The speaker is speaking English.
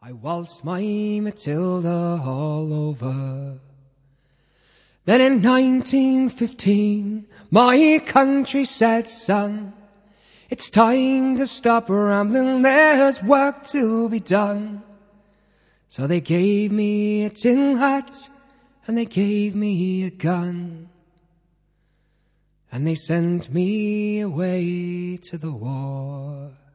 I waltzed my Matilda all over. Then in 1915, my country said, son, it's time to stop rambling, there's work to be done. So they gave me a tin hat and they gave me a gun. And they sent me away to the war.